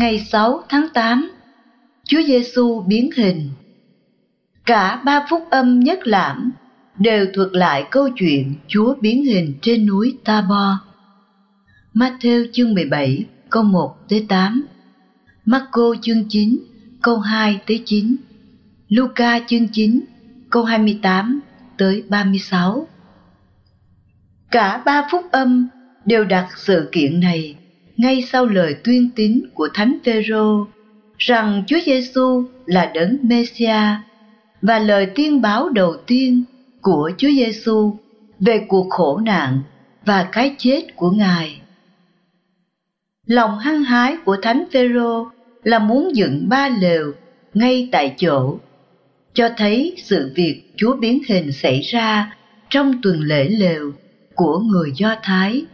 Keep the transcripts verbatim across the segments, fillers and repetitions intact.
Ngày sáu tháng tám, Chúa Giêsu biến hình. Cả ba phúc âm nhất lãm đều thuật lại câu chuyện Chúa biến hình trên núi Ta-bo. Ma-thêu chương mười bảy câu một tới tám, Ma-cô chương chín câu hai tới chín, Lu-ca chương chín câu hai mươi tám tới ba mươi sáu. Cả ba phúc âm đều đặt sự kiện này ngay sau lời tuyên tín của Thánh Phêrô rằng Chúa Giêsu là Đấng Mê-si-a và lời tiên báo đầu tiên của Chúa Giêsu về cuộc khổ nạn và cái chết của Ngài. Lòng hăng hái của Thánh Phêrô là muốn dựng ba lều ngay tại chỗ, cho thấy sự việc Chúa biến hình xảy ra trong tuần lễ lều của người Do Thái.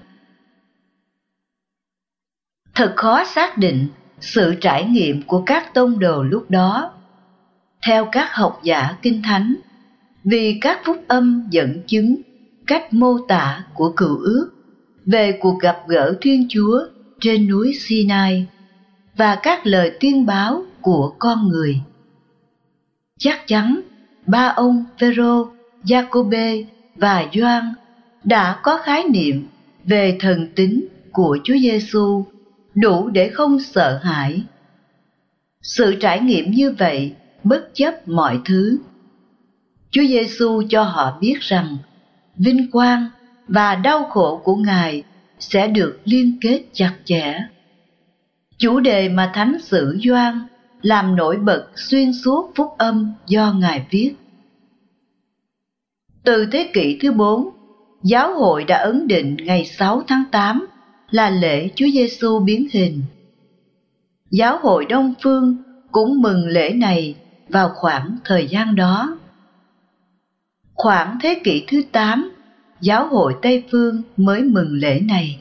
Thật khó xác định sự trải nghiệm của các tông đồ lúc đó. Theo các học giả Kinh Thánh, vì các phúc âm dẫn chứng cách mô tả của Cựu Ước về cuộc gặp gỡ Thiên Chúa trên núi Sinai và các lời tiên báo của con người. Chắc chắn ba ông Phêrô, Gia-cô-bê và Gioan đã có khái niệm về thần tính của Chúa Giêsu đủ để không sợ hãi. Sự trải nghiệm như vậy bất chấp mọi thứ. Chúa Giêsu cho họ biết rằng vinh quang và đau khổ của Ngài sẽ được liên kết chặt chẽ. Chủ đề mà Thánh sử Gioan làm nổi bật xuyên suốt phúc âm do Ngài viết. Từ thế kỷ thứ bốn, giáo hội đã ấn định ngày sáu tháng tám là lễ Chúa Giêsu biến hình. Giáo hội Đông phương cũng mừng lễ này vào khoảng thời gian đó. Khoảng thế kỷ thứ tám, giáo hội Tây phương mới mừng lễ này.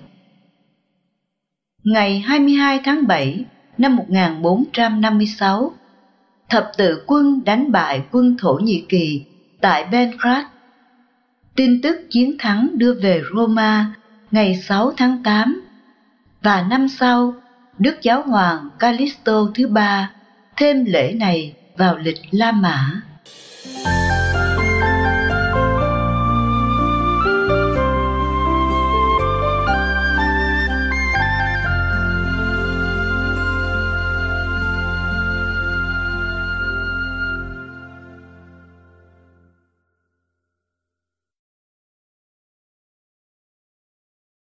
Ngày hai mươi hai tháng bảy năm một nghìn bốn trăm năm mươi sáu, thập tự quân đánh bại quân Thổ Nhĩ Kỳ tại Belgrade. Tin tức chiến thắng đưa về Roma ngày sáu tháng tám, và năm sau, Đức Giáo hoàng Calixto thứ ba thêm lễ này vào lịch La Mã.